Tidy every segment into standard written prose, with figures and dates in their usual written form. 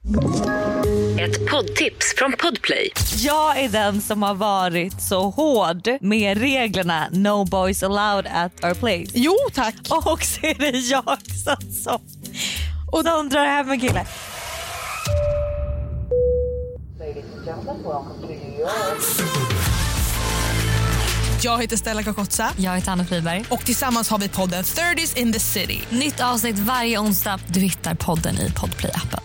Ett poddtips från Podplay. Jag är den som har varit så hård med reglerna No boys allowed at our place. Jo, tack. Och så är det jag som och de drar hem en kille. Jag heter Stella Kakotsa. Jag heter Anna Friberg. Och tillsammans har vi podden 30s in the City. Nytt avsnitt varje onsdag. Du hittar podden i Podplay-appen.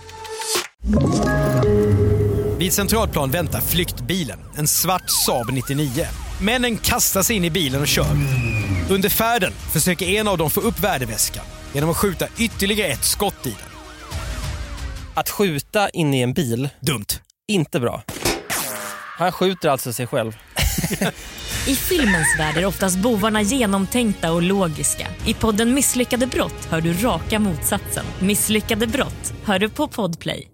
Vid Centralplan väntar flyktbilen, en svart Saab 99. Männen kastar sig in i bilen och kör. Under färden försöker en av dem få upp värdeväskan genom att skjuta ytterligare ett skott i den. Att skjuta in i en bil, dumt. Inte bra. Han skjuter alltså sig själv. I filmens värld är oftast bovarna genomtänkta och logiska. I podden Misslyckade brott hör du raka motsatsen. Misslyckade brott hör du på Podplay.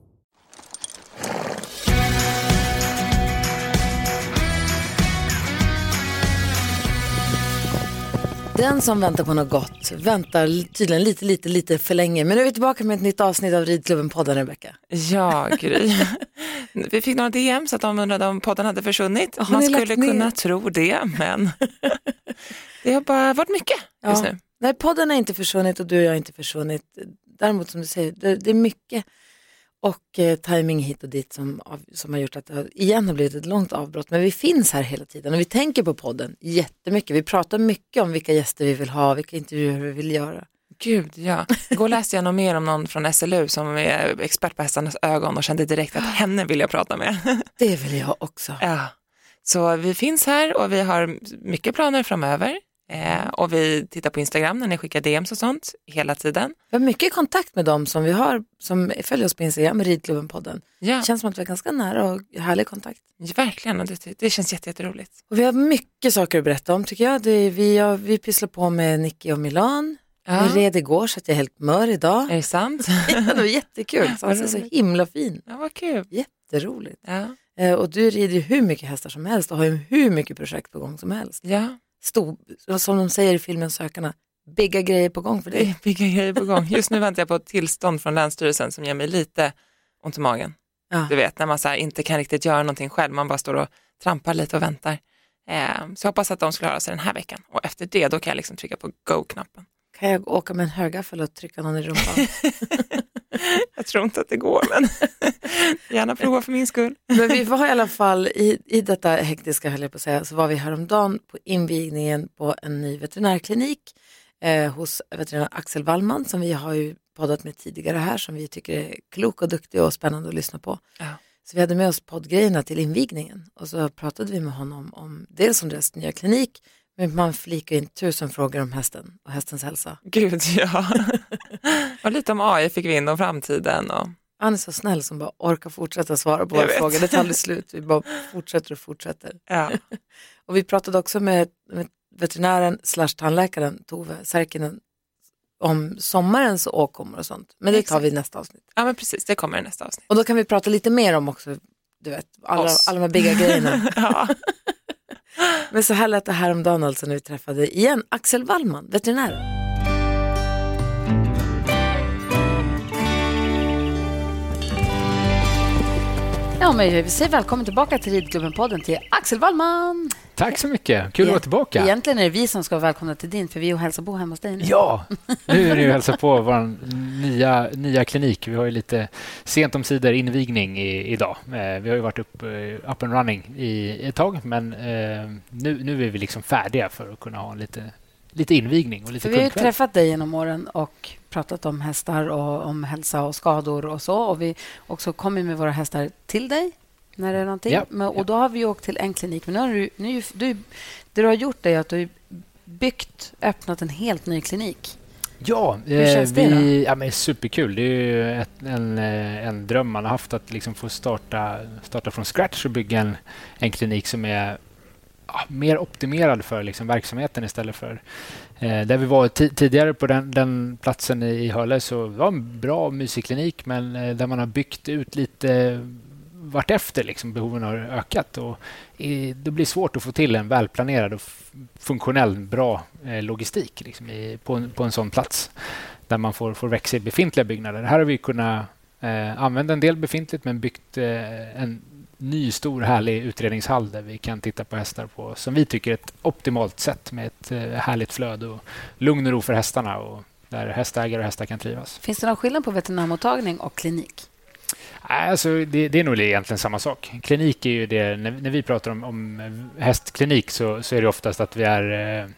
Den som väntar på något gott väntar tydligen lite för länge. Men nu är vi tillbaka med ett nytt avsnitt av Ridklubben-podden, Rebecka. Ja, Gry. Vi fick några DM så att de undrade om podden hade försvunnit. Man skulle kunna tro det, men det har bara varit mycket just nu. Nej, podden är inte försvunnit och du och jag är inte försvunnit. Däremot, som du säger, det är mycket och timing hit och dit som har gjort att det igen har blivit ett långt avbrott. Men vi finns här hela tiden och vi tänker på podden jättemycket. Vi pratar mycket om vilka gäster vi vill ha, vilka intervjuer vi vill göra. Gud, ja. Igår läste jag nog mer om någon från SLU som är expert på hästarnas ögon och kände direkt att henne vill jag prata med. Det vill jag också. Ja. Så vi finns här och vi har mycket planer framöver. Och vi tittar på Instagram när ni skickar DMs och sånt hela tiden. Vi har mycket kontakt med dem som vi har, som följer oss på Instagram med Ridklubben-podden. Ja. Det känns som att vi är ganska nära och härlig kontakt. Ja, verkligen, och det känns jätteroligt. Och vi har mycket saker att berätta om, tycker jag. Vi pysslar på med Nicky och Milan. Ja. Vi red igår så att jag är helt mör idag. Är det sant? Ja, det var jättekul. Så han är så himla fin. Ja, vad kul. Jätteroligt. Ja. Och du rider ju hur mycket hästar som helst och har ju hur mycket projekt på gång som helst. Ja. Som de säger i filmen Sökarna, bigga grejer på gång för dig. Bigga grejer på gång. Just nu väntar jag på ett tillstånd från Länsstyrelsen som ger mig lite ont i magen. Ja. Du vet, när man så här inte kan riktigt göra någonting själv. Man bara står och trampar lite och väntar. Så jag hoppas att de skulle höra sig den här veckan. Och efter det, då kan jag liksom trycka på go-knappen. Kan jag åka med en högaffel och trycka någon i rumpan? Jag tror inte att det går, men gärna prova för min skull. Men vi var i alla fall i detta hektiska, höll jag på att säga, så var vi häromdagen på invigningen på en ny veterinärklinik hos veterinär Axel Wallman, som vi har ju poddat med tidigare här, som vi tycker är klok och duktig och spännande att lyssna på. Ja. Så vi hade med oss poddgrejerna till invigningen och så pratade vi med honom om dels om deras nya klinik, men man flikar in 1000 frågor om hästen och hästens hälsa. Gud, ja. Och lite om AI fick vi in om framtiden. Och... Han är så snäll som bara orkar fortsätta svara på våra frågor. Det tar aldrig slut. Vi bara fortsätter. Ja. Och vi pratade också med veterinären / tandläkaren Tove Särkinen om sommarens åkommor och sånt. Men det tar vi i nästa avsnitt. Ja, men precis. Det kommer i nästa avsnitt. Och då kan vi prata lite mer om också, du vet, alla de här bigga grejerna. Ja. Men så här lät det häromdagen alltså när vi träffade igen Axel Wallman, veterinären. Ja, men vi säger välkommen tillbaka till Ridklubben-podden till Axel Wallman. Tack så mycket, kul att vara tillbaka. Egentligen är det vi som ska vara välkomna till din, för vi är och hälsar på hemma hos dig nu. Ja, nu är det ju hälsa på vår nya klinik. Vi har ju lite sent om sidor invigning idag. Vi har ju varit up and running i ett tag, men nu är vi liksom färdiga för att kunna ha lite invigning och lite kundkväll. Vi har ju träffat dig genom åren och pratat om hästar och om hälsa och skador och så. Och vi också kommer med våra hästar till dig när det är någonting. Ja, och då har vi åkt till en klinik. Men det du har gjort är att du har öppnat en helt ny klinik. Ja, hur känns det då? Men superkul. Det är ju en dröm man har haft att liksom få starta från scratch och bygga en klinik som är mer optimerad för liksom verksamheten istället för där vi var tidigare på den platsen i Hörle, så var en bra musikklinik, men där man har byggt ut lite vartefter liksom behoven har ökat, och det blir svårt att få till en välplanerad och funktionell bra logistik liksom på en sån plats där man får växa i befintliga byggnader. Här har vi kunnat använt en del befintligt men byggt en ny stor härlig utredningshall där vi kan titta på hästar på som vi tycker är ett optimalt sätt med ett härligt flöde och lugn och ro för hästarna och där hästägare och hästar kan trivas. Finns det någon skillnad på veterinärmottagning och klinik? Alltså, det är nog egentligen samma sak. Klinik är ju det, när vi pratar om hästklinik så är det oftast att vi är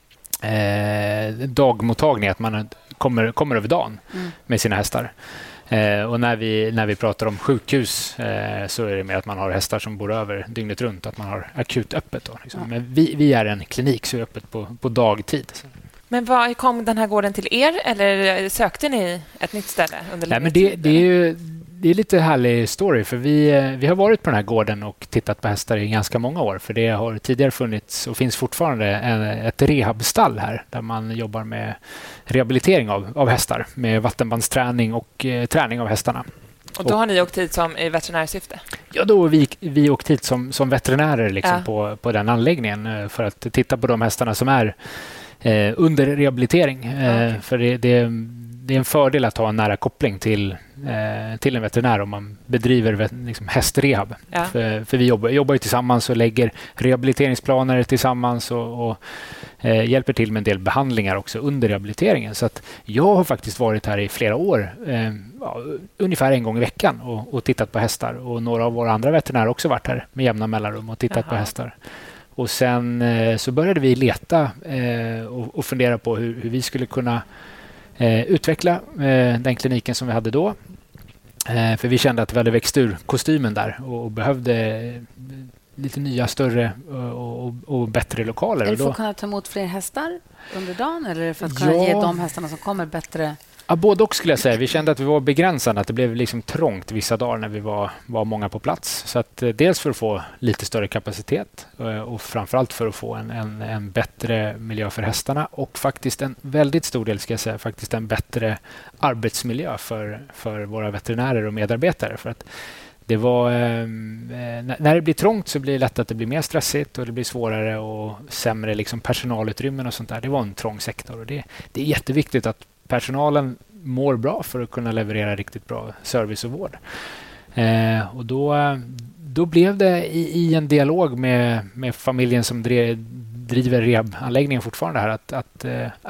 dagmottagning, att man kommer över dagen med sina hästar. Och när vi pratar om sjukhus så är det mer att man har hästar som bor över dygnet runt, att man har akut öppet. Då, liksom. Men vi är en klinik så är öppet på dagtid. Men vad kom den här gården till er eller sökte ni ett nytt ställe under längre tid? Det är lite härlig story för vi har varit på den här gården och tittat på hästar i ganska många år för det har tidigare funnits och finns fortfarande ett rehabstall här där man jobbar med rehabilitering av hästar med vattenbandsträning och träning av hästarna. Och då har ni åkt hit som i veterinärsyfte? Ja, då har vi åkt hit som veterinärer liksom på den anläggningen för att titta på de hästarna som är under rehabilitering. Okay. För det är en fördel att ha en nära koppling till en veterinär om man bedriver liksom hästrehab. Ja. För vi jobbar ju tillsammans och lägger rehabiliteringsplaner tillsammans och hjälper till med en del behandlingar också under rehabiliteringen. Så att jag har faktiskt varit här i flera år, ungefär en gång i veckan och tittat på hästar. Och några av våra andra veterinärer har också varit här med jämna mellanrum och tittat på hästar. Och sen så började vi leta och fundera på hur vi skulle kunna utveckla den kliniken som vi hade då. För vi kände att vi hade växt ur kostymen där och behövde lite nya, större och bättre lokaler. Är det för att kunna ta emot fler hästar under dagen eller är det för att kunna ge de hästarna som kommer bättre? Ja, både och skulle jag säga. Vi kände att vi var begränsade, att det blev liksom trångt vissa dagar när vi var många på plats. Så att dels för att få lite större kapacitet och framförallt för att få en bättre miljö för hästarna och faktiskt en väldigt stor del, ska jag säga, faktiskt en bättre arbetsmiljö för våra veterinärer och medarbetare. För att det var, när det blir trångt så blir det lätt att det blir mer stressigt och det blir svårare och sämre liksom personalutrymmen och sånt där. Det var en trång sektor och det är jätteviktigt att personalen mår bra för att kunna leverera riktigt bra service och vård. Och då blev det i en dialog med familjen som driver rehabanläggningen fortfarande här att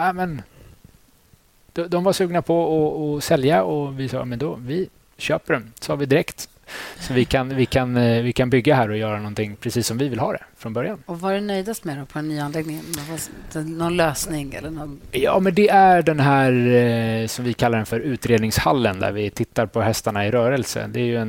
de var sugna på att sälja och vi sa men då vi köper den, sa vi direkt. Så vi kan bygga här och göra någonting precis som vi vill ha det från början. Och vad är du nöjdast med då på den nya anläggningen? Någon lösning? Eller någon... Ja, men det är den här som vi kallar den för utredningshallen där vi tittar på hästarna i rörelse. Det är ju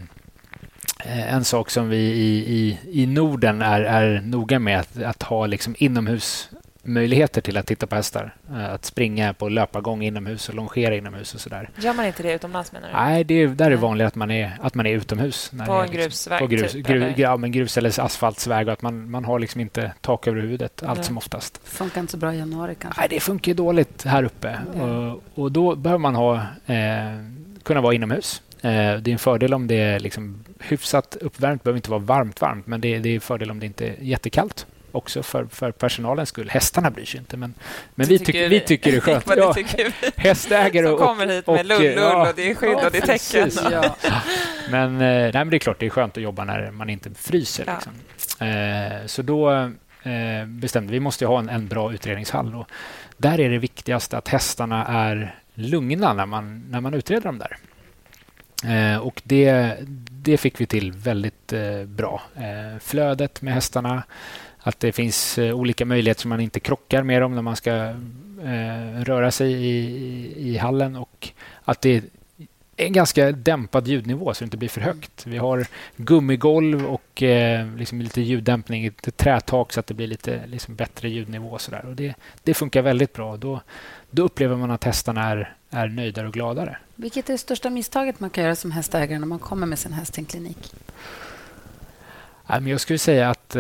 en sak som vi i Norden är noga med att ha liksom inomhusmöjligheter till att titta på hästar. Att springa på löpargång inomhus och longera inomhus och sådär. Gör man inte det utomlands menar du? Nej, där är det vanligt att man är utomhus. På en grusväg? På grus eller asfaltsväg och att man har liksom inte tak över huvudet allt som oftast. Funkar inte så bra i januari kanske? Nej, det funkar dåligt här uppe. Och då behöver man kunna vara inomhus. Det är en fördel om det är liksom hyfsat uppvärmt. Det behöver inte vara varmt, men det är en fördel om det inte är jättekallt. Också för personalens skull. Hästarna bryr sig inte, men vi tycker det är skönt. Ja, hästägare som kommer hit med lull och det är skydd och det är tecken. Ja. Men det är klart det är skönt att jobba när man inte fryser. Ja. Liksom. Så då bestämde vi måste ha en bra utredningshall. Och där är det viktigast att hästarna är lugna när man utreder dem där. Och det fick vi till väldigt bra. Flödet med hästarna, att det finns olika möjligheter som man inte krockar med dem när man ska röra sig i hallen och att det är en ganska dämpad ljudnivå så det inte blir för högt. Vi har gummigolv och liksom lite ljuddämpning, ett trätak så att det blir lite liksom bättre ljudnivå och så där. Och det funkar väldigt bra. Då upplever man att hästarna är nöjdare och gladare. Vilket är det största misstaget man kan göra som hästägare när man kommer med sin häst till en klinik? Jag skulle säga att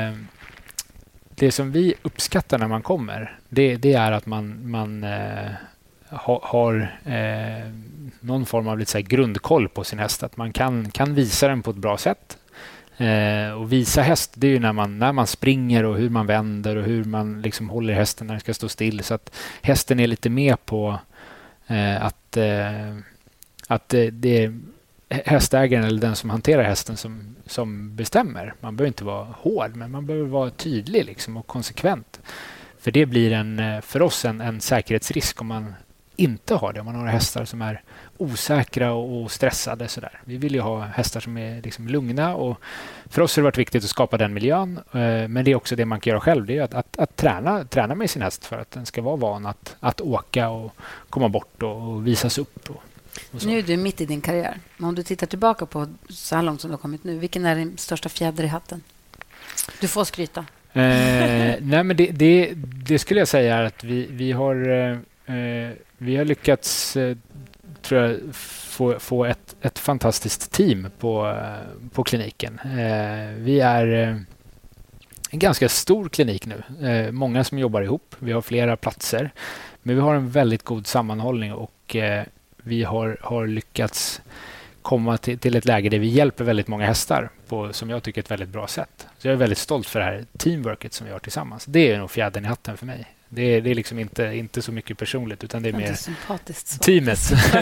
det som vi uppskattar när man kommer, det är att man har någon form av lite så här grundkoll på sin häst. Att man kan visa den på ett bra sätt. Och visa häst, det är ju när man springer och hur man vänder och hur man liksom håller hästen när den ska stå still. Så att hästen är lite med på att det är hästägaren eller den som hanterar hästen som bestämmer. Man behöver inte vara hård, men man behöver vara tydlig liksom, och konsekvent. För det blir för oss en säkerhetsrisk om man inte har det. Om man har hästar som är osäkra och stressade. Sådär. Vi vill ju ha hästar som är liksom lugna. Och för oss har det varit viktigt att skapa den miljön. Men det är också det man kan göra själv. Det är att träna med sin häst för att den ska vara van att åka och komma bort och visas upp. Och nu är du mitt i din karriär. Men om du tittar tillbaka på så här långt som du har kommit nu. Vilken är din största fjäder i hatten? Du får skryta. Nej, men det skulle jag säga är att vi har lyckats tror jag, få ett fantastiskt team på kliniken. Vi är en ganska stor klinik nu. Många som jobbar ihop. Vi har flera platser. Men vi har en väldigt god sammanhållning och vi har lyckats komma till ett läge där vi hjälper väldigt många hästar på, som jag tycker, ett väldigt bra sätt. Så jag är väldigt stolt för det här teamworket som vi har tillsammans. Det är nog fjädern i hatten för mig. Det är liksom inte så mycket personligt, utan det är mer teamet.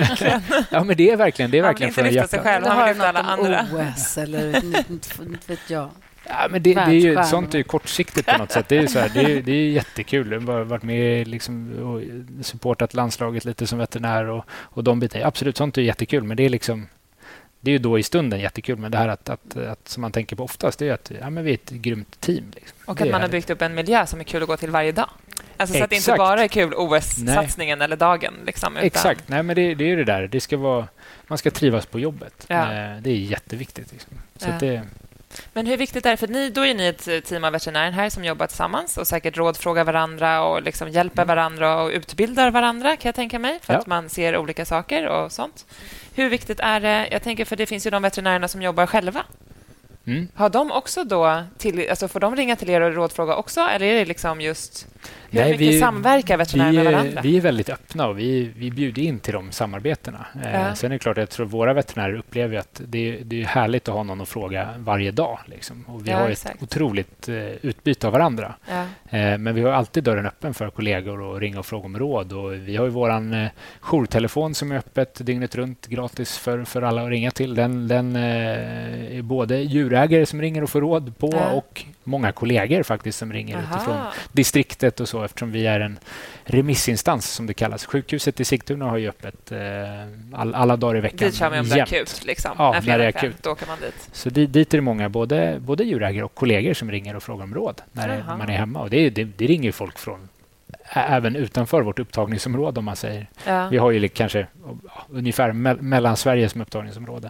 Ja, men det är verkligen för hjärtat. Sig själv, han vill lyfta alla andra. OS eller inte vet jag. Ja, men det är ju, sånt är ju kortsiktigt på något sätt. Det är så här, det är jättekul. Jag har varit med liksom, och supportat landslaget lite som veterinär och de bitar. Absolut, sånt är jättekul, men det är liksom det är ju då i stunden jättekul, men det här att som man tänker på oftast, det är att vi är ett grymt team. Liksom. Och att man har byggt upp en miljö som är kul att gå till varje dag. Alltså så att det inte bara är kul OS-satsningen eller dagen. Liksom, utan... Exakt, nej, men det är ju det där. Det ska vara, man ska trivas på jobbet. Ja. Det är jätteviktigt. Liksom. Så att det... Men hur viktigt är det? För då är ni ett team av veterinärer här som jobbar tillsammans och säkert rådfrågar varandra och liksom hjälper varandra och utbildar varandra, kan jag tänka mig, för att man ser olika saker och sånt. Hur viktigt är det? Jag tänker, för det finns ju de veterinärerna som jobbar själva. Har de också då alltså får de ringa till er och rådfråga också, eller är det liksom just hur mycket samverkar veterinärer med varandra? Vi är väldigt öppna och vi bjuder in till de samarbetena. Sen är det klart att jag tror våra veterinärer upplever att det är härligt att ha någon att fråga varje dag. Liksom. Och vi har ett otroligt utbyte av varandra. Men vi har alltid dörren öppen för kollegor att ringa och fråga om råd. Och vi har ju våran jourtelefon som är öppet dygnet runt, gratis för alla att ringa till. Den är både djurägare som ringer och får råd på och många kollegor faktiskt som ringer utifrån distriktet och så, eftersom vi är en remissinstans som det kallas. Sjukhuset i Sigtuna har ju öppet alla dagar i veckan. Dit kör man om det är akut. Liksom. Ja, när det är akut. Då åker man dit. Så dit är det många, både djurägare och kollegor som ringer och frågar om råd när man är hemma. Och det ringer ju folk från även utanför vårt upptagningsområde, om man säger. Ja. Vi har ju kanske ungefär mellan Sverige som upptagningsområde.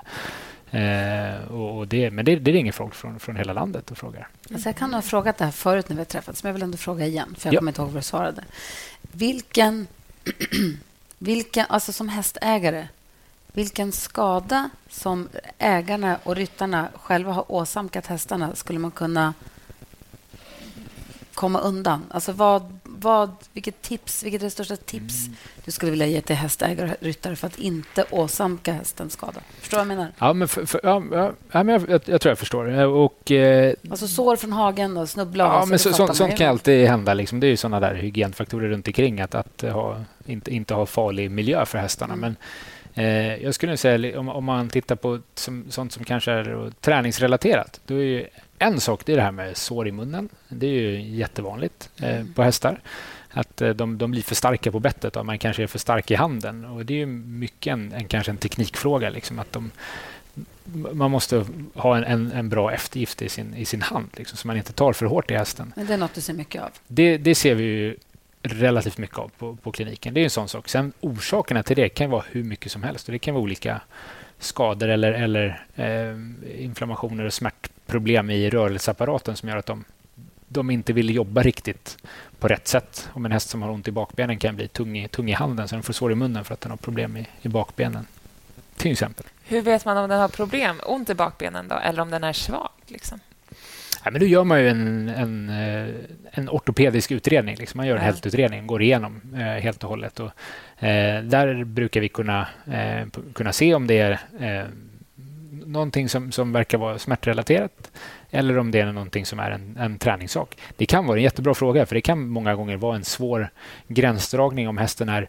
Men det ringer folk från hela landet och frågar. Alltså jag kan ha frågat det här förut när vi träffats, men jag vill ändå fråga igen, för jag kommer inte ihåg vad du svarade. Vilken alltså som hästägare, vilken skada som ägarna och ryttarna själva har åsamkat hästarna skulle man kunna komma undan? Alltså vilket är det största tips du skulle vilja ge till hästägare och ryttare för att inte åsamka hästen skada? Förstår du vad jag menar? Ja, men jag tror jag förstår. Och, alltså sår från hagen och snubbla. Ja, men sånt kan alltid hända. Liksom. Det är ju sådana där hygienfaktorer runt omkring att inte ha farlig miljö för hästarna. Men jag skulle säga, om man tittar på sånt som kanske är träningsrelaterat, då är ju en sak, det är det här med sår i munnen. Det är ju jättevanligt på hästar. Att de blir för starka på bettet och man kanske är för stark i handen. Och det är ju mycket kanske en teknikfråga. Liksom, att man måste ha en bra eftergift i sin hand, liksom, så man inte tar för hårt i hästen. Men det är något du ser mycket av? Det ser vi ju relativt mycket av på kliniken. Det är en sån sak. Sen orsakerna till det kan vara hur mycket som helst. Och det kan vara olika skador eller inflammationer och smärtproblem i rörelseapparaten som gör att de inte vill jobba riktigt på rätt sätt. Om en häst som har ont i bakbenen kan bli tung i handen, så den får sår i munnen för att den har problem i bakbenen. Till exempel. Hur vet man om den har problem, ont i bakbenen då, eller om den är svag? Liksom? Ja, men då gör man ju en ortopedisk utredning. Liksom. Man gör en hältutredning, går igenom helt och hållet. Och, där brukar vi kunna se om det är någonting som verkar vara smärtrelaterat eller om det är någonting som är en träningssak. Det kan vara en jättebra fråga, för det kan många gånger vara en svår gränsdragning om hästen är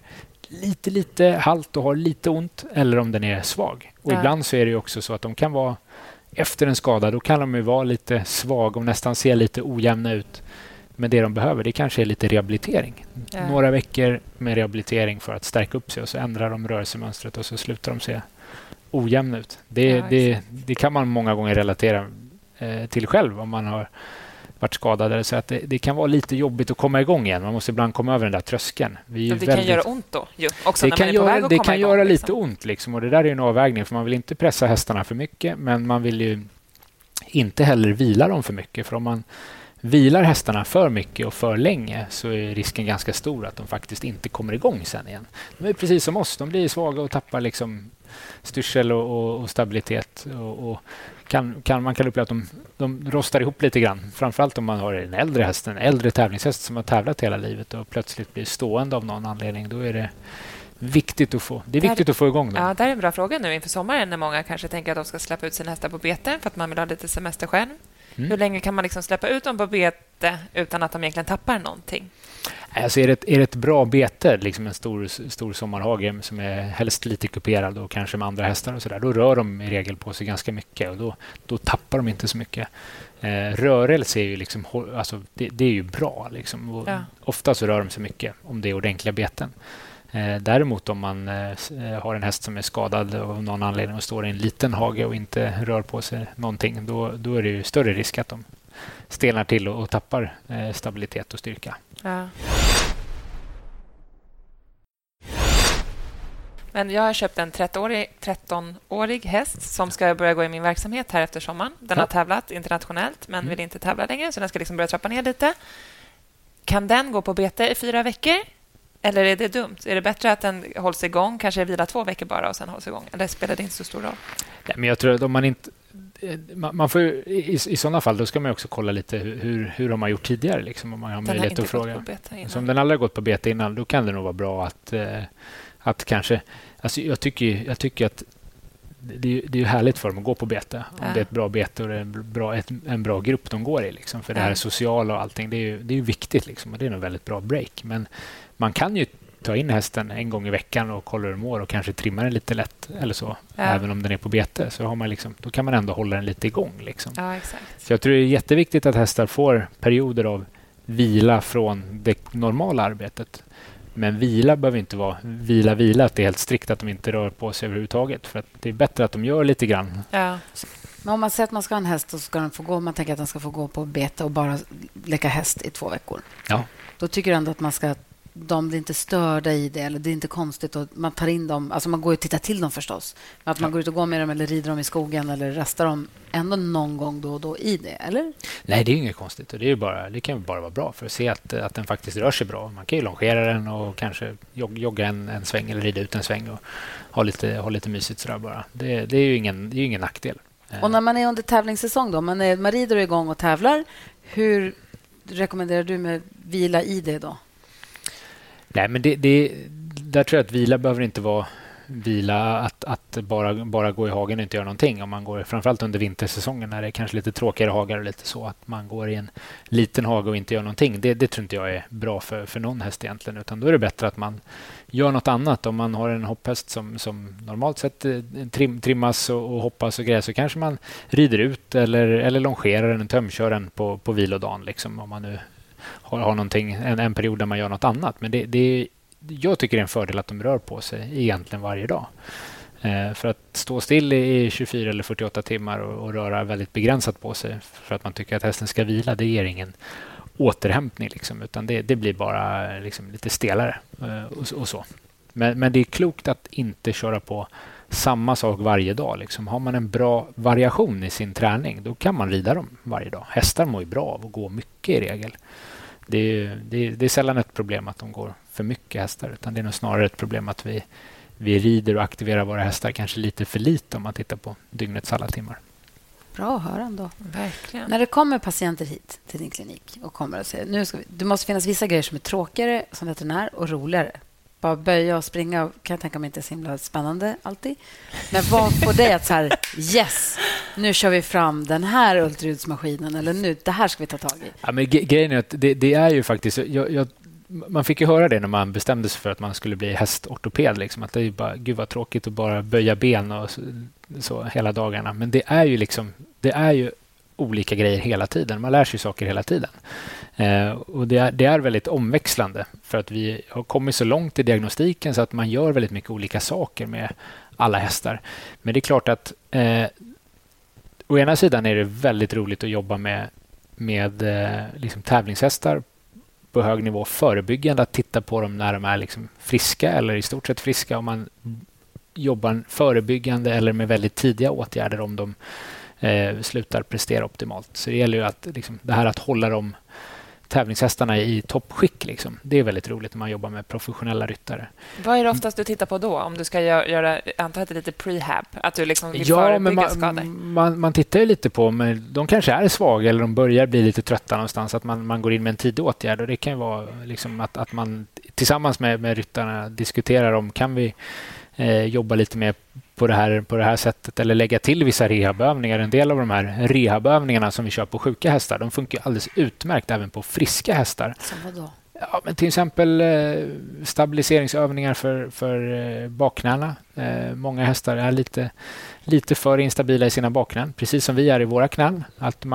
lite halt och har lite ont, eller om den är svag. Och ibland så är det ju också så att de kan vara efter en skada, då kan de ju vara lite svag och nästan se lite ojämna ut. Men det de behöver, det kanske är lite rehabilitering. Några veckor med rehabilitering för att stärka upp sig, och så ändrar de rörelsemönstret och så slutar de se ojämna ut. Det kan man många gånger relatera till själv om man har varit skadad. Så att det kan vara lite jobbigt att komma igång igen. Man måste ibland komma över den där tröskeln. Det kan göra ont då? Också när man är på väg att det komma kan igång, göra liksom. lite ont. Liksom. Och det där är en avvägning, för man vill inte pressa hästarna för mycket, men man vill ju inte heller vila dem för mycket. För om man vilar hästarna för mycket och för länge, så är risken ganska stor att de faktiskt inte kommer igång sen igen. De är precis som oss. De blir svaga och tappar liksom styrsel och stabilitet. Och man kan uppleva att de rostar ihop lite grann. Framförallt om man har en äldre häst, en äldre tävlingshäst som har tävlat hela livet och plötsligt blir stående av någon anledning. Då är det viktigt att få igång dem. Ja, det är en bra fråga nu inför sommaren, när många kanske tänker att de ska släppa ut sina hästar på bete för att man vill ha lite semester själv. Hur länge kan man liksom släppa ut dem på bete utan att de egentligen tappar någonting? Alltså är det ett bra bete, liksom en stor sommarhage som är helst lite kuperad och kanske med andra hästar och så där, då rör de i regel på sig ganska mycket, och då tappar de inte så mycket. Rörelse är ju liksom, alltså det är ju bra liksom. Ofta så rör de sig mycket om det är ordentliga beten. Däremot om man har en häst som är skadad av någon anledning och står i en liten hage och inte rör på sig någonting, då är det ju större risk att de stelnar till och tappar stabilitet och styrka. Ja. Men jag har köpt en 13-årig häst som ska börja gå i min verksamhet här efter sommaren. Den har tävlat internationellt men vill inte tävla längre, så den ska liksom börja trappa ner lite. Kan den gå på bete i 4 veckor? Eller är det dumt? Är det bättre att den hålls igång, kanske vila 2 veckor bara och sen hålls igång? Eller spelar det inte så stor roll? Nej, men jag tror att om man inte... Man får, i sådana fall då ska man också kolla lite hur de har gjort tidigare. Liksom, om man har möjlighet att fråga. Så om den aldrig har gått på bete innan, då kan det nog vara bra att kanske... Alltså jag tycker att det är ju härligt för dem att gå på bete. Om det är ett bra bete och det är en bra grupp de går i. Liksom, för det här sociala och allting, det är ju viktigt. Liksom, och det är en väldigt bra break. Men man kan ju ta in hästen en gång i veckan och kolla hur den mår och kanske trimma den lite lätt eller så. Även om den är på bete, så har man liksom, då kan man ändå hålla den lite igång. Liksom. Ja, exakt. Så jag tror det är jätteviktigt att hästar får perioder av vila från det normala arbetet. Men vila behöver inte vara vila, att det är helt strikt att de inte rör på sig överhuvudtaget. För att det är bättre att de gör lite grann. Ja. Men om man säger att man ska ha en häst, så ska den få gå, man tänker att den ska få gå på bete och bara leka häst i 2 veckor. Ja. Då tycker jag ändå att man ska, de blir inte störda i det, eller det är inte konstigt, och man tar in dem, alltså man går och tittar till dem förstås, men att man går ut och går med dem eller rider dem i skogen eller rastar dem ändå någon gång då och då i det, eller? Nej, det är inget konstigt, och det kan ju bara vara bra för att se att den faktiskt rör sig bra. Man kan ju longera den och kanske jogga en sväng eller rida ut en sväng och ha lite mysigt sådär bara. Det är ju ingen nackdel. Och när man är under tävlingssäsong då, man rider igång och tävlar, hur rekommenderar du med vila i det då? Nej, men där tror jag att vila behöver inte vara vila att bara gå i hagen och inte göra någonting. Om man går framförallt under vintersäsongen när det är kanske lite tråkigare hagar och lite så, att man går i en liten hage och inte gör någonting. Det tror inte jag är bra för någon häst egentligen, utan då är det bättre att man gör något annat. Om man har en hopphäst som normalt sett trimmas och hoppas och grejer, så kanske man rider ut eller longerar den, tömkör den på vilodagen liksom, om man nu har någonting, en period där man gör något annat. Men jag tycker det är en fördel att de rör på sig egentligen varje dag. För att stå still i 24 eller 48 timmar och röra väldigt begränsat på sig för att man tycker att hästen ska vila, det ger ingen återhämtning. Liksom, utan det blir bara liksom lite stelare och så. Men det är klokt att inte köra på samma sak varje dag. Liksom. Har man en bra variation i sin träning, då kan man rida dem varje dag. Hästar mår ju bra av att gå mycket i regel. Det är sällan ett problem att de går för mycket hästar, utan det är nog snarare ett problem att vi rider och aktiverar våra hästar kanske lite för lite om man tittar på dygnets alla timmar. Bra att höra ändå. Verkligen. När det kommer patienter hit till din klinik och kommer och säger det måste finnas vissa grejer som är tråkigare som veterinär och roligare. Bara böja och springa kan jag tänka mig inte är så himla spännande alltid. Men vad får dig att så här, yes, nu kör vi fram den här ultraljudsmaskinen, eller nu, det här ska vi ta tag i. Ja, men grejen är att det är ju faktiskt, man fick ju höra det när man bestämde sig för att man skulle bli hästortoped. Liksom, att det är bara, gud vad tråkigt att bara böja ben och så hela dagarna. Men det är ju olika grejer hela tiden. Man lär sig saker hela tiden. Och det är väldigt omväxlande för att vi har kommit så långt i diagnostiken så att man gör väldigt mycket olika saker med alla hästar. Men det är klart att å ena sidan är det väldigt roligt att jobba med liksom tävlingshästar på hög nivå, förebyggande, att titta på dem när de är liksom friska eller i stort sett friska, om man jobbar förebyggande eller med väldigt tidiga åtgärder om de slutar prestera optimalt. Så det gäller ju att liksom, det här att hålla dem tävlingshästarna i toppskick. Liksom. Det är väldigt roligt när man jobbar med professionella ryttare. Vad är det oftast du tittar på då? Om du ska göra, antar att det är lite prehab, att du liksom vill förebygga skador? Man tittar ju lite på, men de kanske är svaga eller de börjar bli lite trötta någonstans, att man går in med en tidig åtgärd. Och det kan ju vara liksom att man tillsammans med ryttarna diskuterar om kan vi jobba lite mer på det här sättet eller lägga till vissa rehabövningar. En del av de här rehabövningarna som vi kör på sjuka hästar, de funkar alldeles utmärkt även på friska hästar. Som vadå? Ja, men till exempel stabiliseringsövningar för bakknäna. Många hästar är lite för instabila i sina bakknän, precis som vi är i våra knän. Att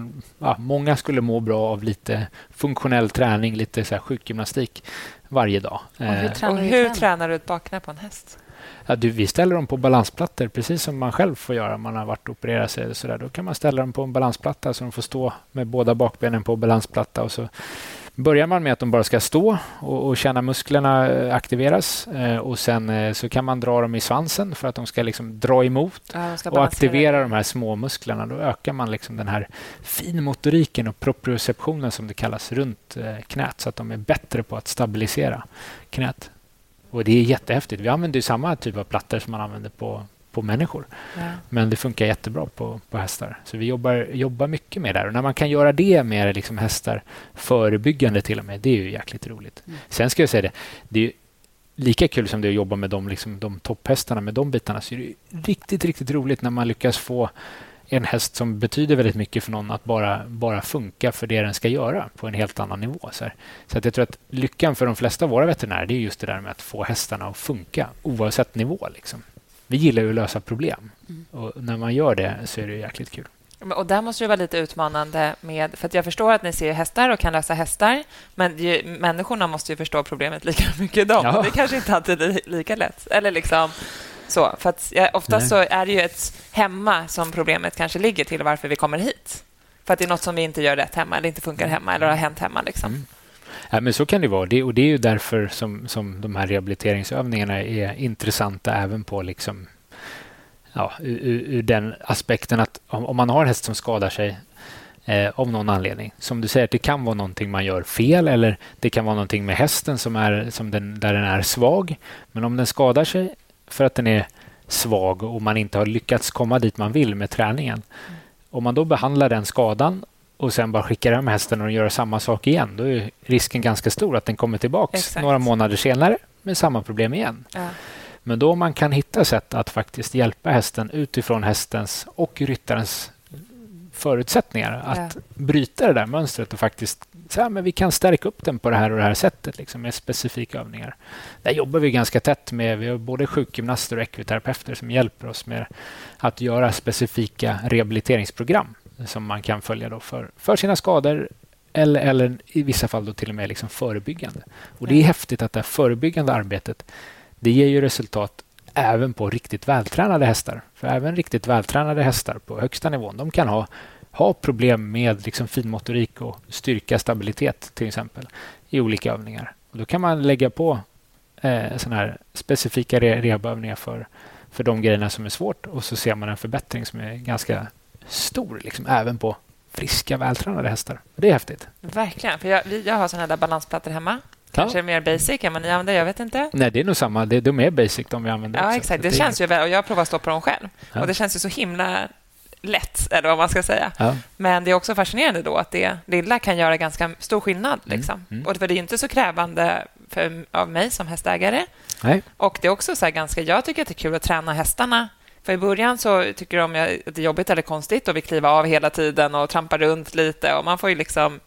många skulle må bra av lite funktionell träning, lite så här sjukgymnastik varje dag. Och hur tränar du ett bakknä på en häst? Ja, vi ställer dem på balansplattor, precis som man själv får göra om man har varit och opererat sig. Så där. Då kan man ställa dem på en balansplatta så de får stå med båda bakbenen på balansplatta. Och så börjar man med att de bara ska stå och känna musklerna aktiveras. Och sen så kan man dra dem i svansen för att de ska liksom dra emot och aktivera de här små musklerna. Då ökar man liksom den här finmotoriken och proprioceptionen som det kallas runt knät, så att de är bättre på att stabilisera knät. Och det är jättehäftigt. Vi använder ju samma typ av plattor som man använder på människor. Ja. Men det funkar jättebra på hästar. Så vi jobbar mycket med det. Och när man kan göra det med liksom hästar förebyggande till och med, det är ju jäkligt roligt. Sen ska jag säga det är ju lika kul som det är att jobba med de topphästarna, med de bitarna, så är det riktigt, riktigt roligt när man lyckas få en häst som betyder väldigt mycket för någon att bara funka för det den ska göra på en helt annan nivå. Så att jag tror att lyckan för de flesta av våra veterinärer, det är just det där med att få hästarna att funka oavsett nivå. Liksom. Vi gillar ju att lösa problem. Och när man gör det så är det jäkligt kul. Och där måste det vara lite utmanande för att jag förstår att ni ser hästar och kan lösa hästar, men människorna måste ju förstå problemet lika mycket då. Ja. Det kanske inte alltid är lika lätt. Eller liksom så, för att oftast så är det ju ett hemma som problemet kanske ligger till varför vi kommer hit. För att det är något som vi inte gör rätt hemma eller inte funkar hemma eller har hänt hemma. Liksom. Ja, men så kan det vara. Och det är ju därför som de här rehabiliteringsövningarna är intressanta även på liksom, ur den aspekten att om man har en häst som skadar sig av någon anledning. Som du säger, det kan vara någonting man gör fel eller det kan vara någonting med hästen där den är svag. Men om den skadar sig för att den är svag och man inte har lyckats komma dit man vill med träningen. Om man då behandlar den skadan och sen bara skickar hem hästen och gör samma sak igen, då är risken ganska stor att den kommer tillbaka några månader senare med samma problem igen. Ja. Men då man kan hitta sätt att faktiskt hjälpa hästen utifrån hästens och ryttarens förutsättningar att bryta det där mönstret och faktiskt säga men vi kan stärka upp den på det här och det här sättet liksom, med specifika övningar. Där jobbar vi ganska tätt med, vi har både sjukgymnaster och ekviterapeuter som hjälper oss med att göra specifika rehabiliteringsprogram som man kan följa då för sina skador eller i vissa fall då till och med liksom förebyggande. Och det är häftigt att det här förebyggande arbetet, det ger ju resultat även på riktigt vältränade hästar. För även riktigt vältränade hästar på högsta nivån, de kan ha problem med liksom finmotorik och styrka, stabilitet till exempel i olika övningar. Och då kan man lägga på såna här specifika rehabövningar för de grejerna som är svårt och så ser man en förbättring som är ganska stor liksom, även på friska, vältränade hästar. Och det är häftigt. Verkligen, för jag har såna där balansplattor hemma. Kanske mer basic än vad ni använder, jag vet inte. Nej, det är nog samma. De är basic de vi använder. Ja, också. exakt. Det känns ju väl, och jag provar att stå på dem själv. Ja. Och det känns ju så himla lätt, eller vad man ska säga. Ja. Men det är också fascinerande då att det lilla kan göra ganska stor skillnad. Liksom. Och för det är ju inte så krävande av mig som hästägare. Nej. Och det är också så här ganska, jag tycker att det är kul att träna hästarna. För i början så tycker de att det är jobbigt eller konstigt och vi kliver av hela tiden och trampar runt lite och man får ju liksom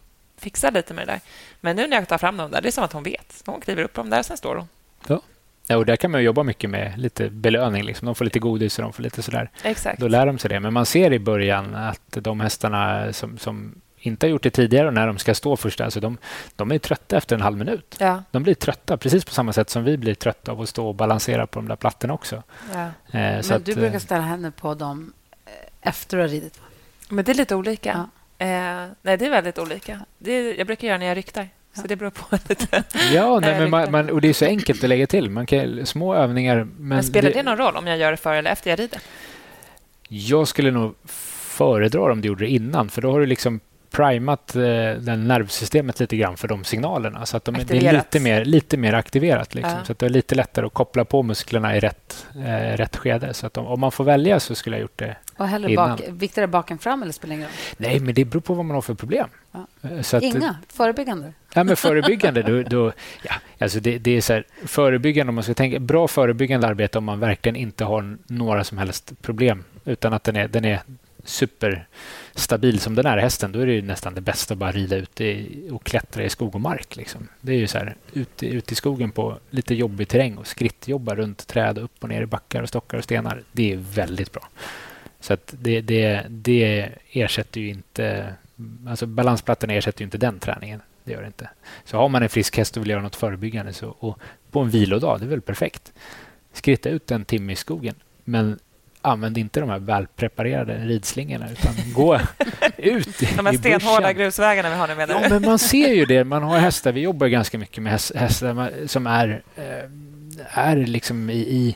fixa lite med det där. Men nu när jag tar fram dem där, det är som att hon vet. Hon kliver upp dem där och sen står hon. Ja, och där kan man jobba mycket med lite belöning. Liksom. De får lite godis och de får lite sådär. Exakt. Då lär de sig det. Men man ser i början att de hästarna som inte har gjort det tidigare och när de ska stå först, alltså de är trötta efter en halv minut. Ja. De blir trötta precis på samma sätt som vi blir trötta av att stå och balansera på de där plattorna också. Ja. Men så du brukar ställa henne på dem efter att ha ridit? Men det är lite olika. Ja. Nej, det är väldigt olika. Jag brukar göra när jag ryktar. Så det beror på lite. Ja, nej, men och det är så enkelt att lägga till. Man kan små övningar. Men spelar det någon roll om jag gör det före eller efter jag rider? Jag skulle nog föredra om du gjorde det innan. För då har du liksom primat den nervsystemet lite grann för de signalerna. Så att det är lite mer aktiverat. Liksom. Så att det är lite lättare att koppla på musklerna i rätt skede. Så att om man får välja så skulle jag gjort det och hellre viktigare baken fram eller spelar ingen roll? Nej, men det beror på vad man har för problem. Ja. Så att, förebyggande? Ja, men förebyggande alltså det är så här, förebyggande om man ska tänka bra förebyggande arbete om man verkligen inte har några som helst problem utan att den är superstabil som den är hästen, då är det ju nästan det bästa att bara rida ut och klättra i skog och mark. Liksom. Det är ju så här, ut i skogen på lite jobbig terräng och skrittjobba runt träd upp och ner i backar och stockar och stenar. Det är väldigt bra. Så att det ersätter ju inte, alltså balansplattorna ersätter ju inte den träningen. Det gör det inte. Så har man en frisk häst och vill göra något förebyggande och på en vilodag, det är väl perfekt. Skritta ut en timme i skogen, men använd inte de här välpreparerade ridslingorna utan gå ut i de här stenhårda grusvägarna vi har nu med. Ja, men man ser ju det. Man har hästar. Vi jobbar ganska mycket med hästar som är liksom i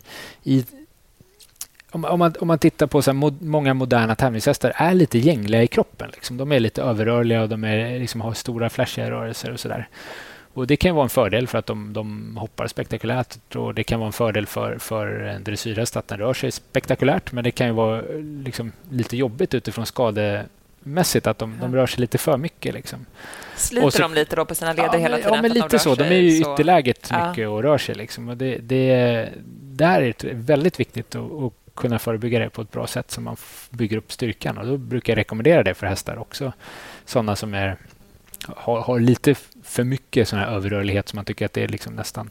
om man tittar på så här, många moderna tävlingshästar är lite gängliga i kroppen. Liksom. De är lite överrörliga och de är, liksom, har stora flashiga rörelser och sådär. Och det kan vara en fördel för att de hoppar spektakulärt och det kan vara en fördel för en dressyrhäst att den rör sig spektakulärt, men det kan ju vara liksom lite jobbigt utifrån skademässigt att de rör sig lite för mycket. Liksom. Sliter de lite då på sina leder hela tiden? Ja, men lite så. De är ju i ytterläget mycket och rör sig. Liksom. Och det är väldigt viktigt att kunna förebygga det på ett bra sätt så man bygger upp styrkan. Och då brukar jag rekommendera det för hästar också. Sådana som har lite för mycket sån här överrörlighet som man tycker att det är liksom nästan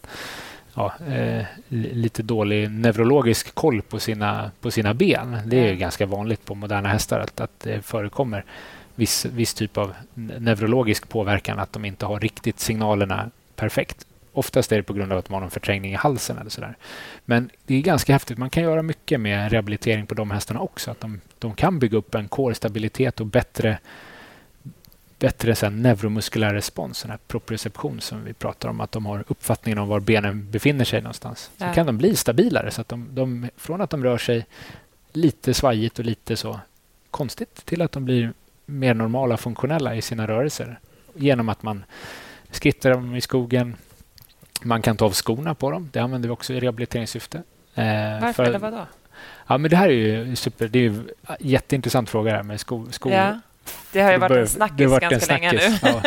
lite dålig neurologisk koll på sina ben. Det är ju ganska vanligt på moderna hästar att det förekommer viss typ av neurologisk påverkan, att de inte har riktigt signalerna perfekt. Oftast är det på grund av att man har en förträngning i halsen eller sådär. Men det är ganska häftigt. Man kan göra mycket med rehabilitering på de hästarna också. Att de kan bygga upp en core-stabilitet och bättre så här neuromuskulär respons, sån här proprioception som vi pratar om, att de har uppfattningen om var benen befinner sig någonstans. Så kan de bli stabilare så att de från att de rör sig lite svajigt och lite så konstigt till att de blir mer normala, funktionella i sina rörelser genom att man skrittar dem i skogen. Man kan ta av skorna på dem. Det använder vi också i rehabiliteringssyfte. Varför eller vad då? Ja, men det här är ju det är ju en jätteintressant fråga här med skor. Ja. Det har ju varit en snackis ganska länge nu. Ja.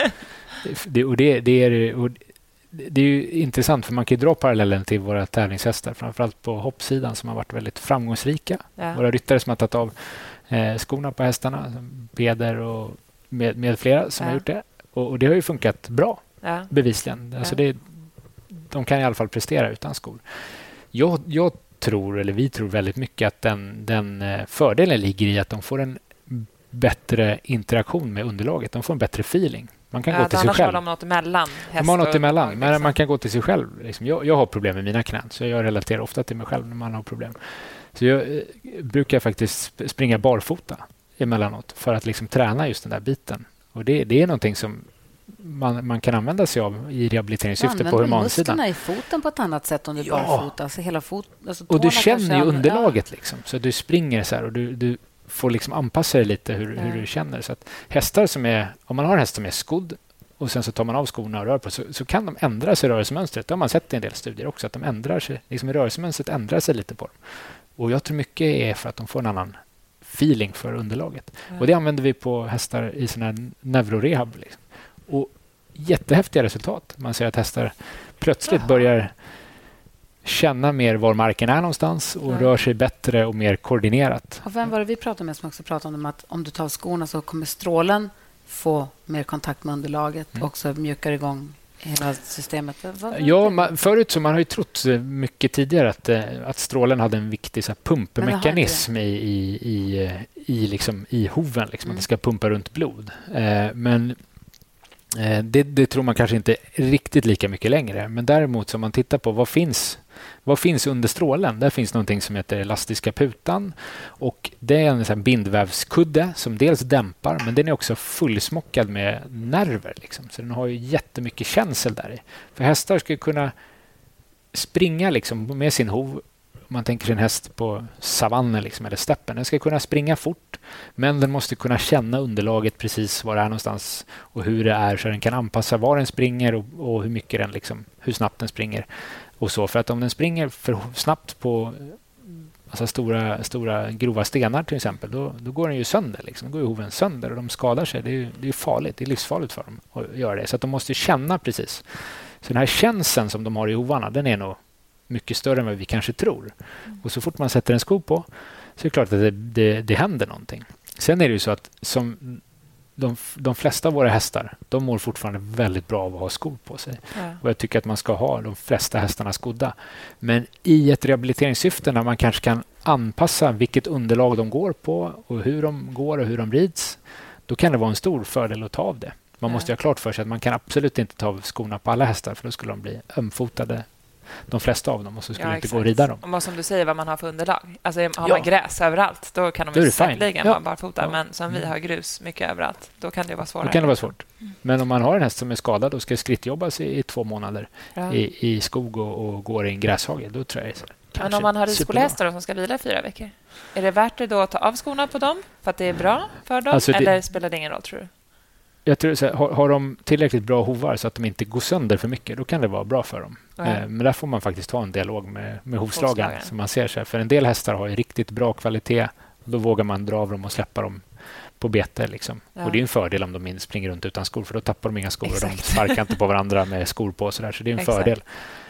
Det är ju intressant för man kan ju dra parallellen till våra tävlingshästar, framförallt på hoppsidan som har varit väldigt framgångsrika. Ja. Våra ryttare som har tagit av skorna på hästarna, Peder och med flera som har gjort det. Och det har ju funkat bra, bevisligen. Alltså de kan i alla fall prestera utan skor. Jag tror, eller vi tror väldigt mycket att den fördelen ligger i att de får en bättre interaktion med underlaget. De får en bättre feeling. Man kan gå till sig själv. Har de något emellan. Men man kan gå till sig själv. Liksom. Jag har problem med mina knän, så jag relaterar ofta till mig själv när man har problem. Så jag brukar faktiskt springa barfota emellanåt för att liksom träna just den där biten. Och det är någonting som man kan använda sig av i rehabiliteringssyfte på humansidan. Musklerna i foten på ett annat sätt om du barfota. Alltså hela och du känner ju underlaget. Liksom. Så du springer så här och du får liksom anpassa dig lite hur du känner. Så att hästar om man har en häst som är skodd och sen så tar man av skorna och rör på så kan de ändra sig i rörelsemönstret. Det har man sett i en del studier också, att de ändrar sig. Liksom rörelsemönstret ändrar sig lite på dem. Och jag tror mycket är för att de får en annan feeling för underlaget. Och det använder vi på hästar i sån här neurorehab. Liksom. Och jättehäftiga resultat. Man ser att hästar plötsligt börjar känna mer var marken är någonstans och rör sig bättre och mer koordinerat. Och vem var det vi pratade med som också pratade om att om du tar skorna så kommer strålen få mer kontakt med underlaget och också mjukar igång hela systemet? Ja, förut så man har ju trott mycket tidigare att strålen hade en viktig så här, pumpmekanism i hoven, liksom, att det ska pumpa runt blod. Men det tror man kanske inte riktigt lika mycket längre. Men däremot om man tittar på vad finns under strålen? Där finns någonting som heter elastiska putan, och det är en sån bindvävskudde som dels dämpar, men den är också fullsmockad med nerver. Liksom. Så den har ju jättemycket känsel där i. För hästar ska kunna springa liksom, med sin hov. Om man tänker sig en häst på savannen liksom, eller steppen. Den ska kunna springa fort, men den måste kunna känna underlaget precis var det är någonstans och hur det är, så den kan anpassa var den springer och hur mycket den liksom, hur snabbt den springer. Och så, för att om den springer för snabbt på alltså stora grova stenar till exempel, då går den ju sönder. Liksom. Då går ju hoven sönder och de skadar sig. Det är farligt. Det är livsfarligt för dem att göra det. Så att de måste känna precis. Så den här känseln som de har i hovarna, den är nog mycket större än vad vi kanske tror. Och så fort man sätter en sko på så är det klart att det händer någonting. Sen är det ju så att som de flesta av våra hästar, de mår fortfarande väldigt bra av att ha skor på sig. Ja. Och jag tycker att man ska ha de flesta hästarna skodda. Men i ett rehabiliteringssyfte när man kanske kan anpassa vilket underlag de går på och hur de går och hur de rids, då kan det vara en stor fördel att ta av det. Man måste ha klart för sig att man kan absolut inte ta av skorna på alla hästar, för då skulle de bli ömfotade, de flesta av dem, och så skulle det inte gå att rida dem. Och som du säger, vad man har för underlag. Alltså har man gräs överallt, då kan de ju säkerligen vara barfota. Men som vi har grus mycket överallt, då kan det vara svårare. Då kan det vara svårt. Men om man har en häst som är skadad och ska skrittjobbas i 2 månader i skog och går i en gräshage, då tror jag det är. Men om man har ridskolehästar som ska vila 4 veckor, är det värt det då att ta av skorna på dem för att det är bra för dem? Alltså eller spelar det ingen roll, tror du? Jag tror så här, har de tillräckligt bra hovar så att de inte går sönder för mycket, då kan det vara bra för dem. Men där får man faktiskt ha en dialog med hovslagaren. Så man ser sig. För en del hästar har ju riktigt bra kvalitet. Och då vågar man dra av dem och släppa dem på bete. Liksom. Och det är en fördel om de springer runt utan skor, för då tappar de inga skor. Och de sparkar inte på varandra med skor på. Så det är en fördel.